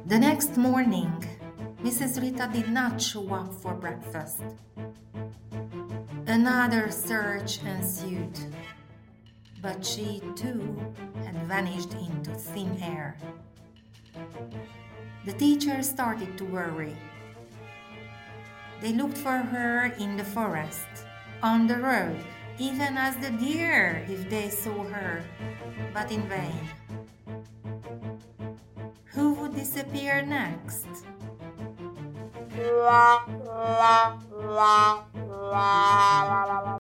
The next morning, Mrs. Rita did not show up for breakfast. Another search ensued, but she too had vanished into thin air. The teachers started to worry. They looked for her in the forest, on the road, even as the deer if they saw her, but in vain. Who would disappear next?